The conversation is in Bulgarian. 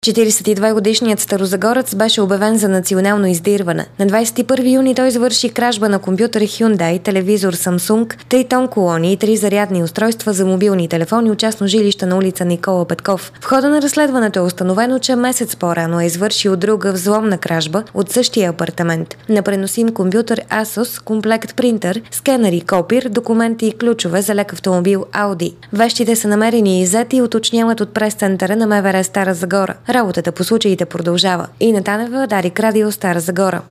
42-годишният старозагорец беше обявен за национално издирване. На 21 юни той извърши кражба на компютър Hyundai, телевизор Samsung, 3 тон колони и 3 зарядни устройства за мобилни телефони от частно жилище на улица Никола Петков. В хода на разследването е установено, че месец по-рано е извършил друга взломна кражба от същия апартамент. На преносим компютър Asus, комплект принтер, скенери, копир, документи и ключове за лек автомобил Audi. Вещите са намерени и иззети и уточняват от прес-центъра на МВР Стара Загора. Работата по случаите продължава. Ина Танева, Дарик Радио, Стара Загора.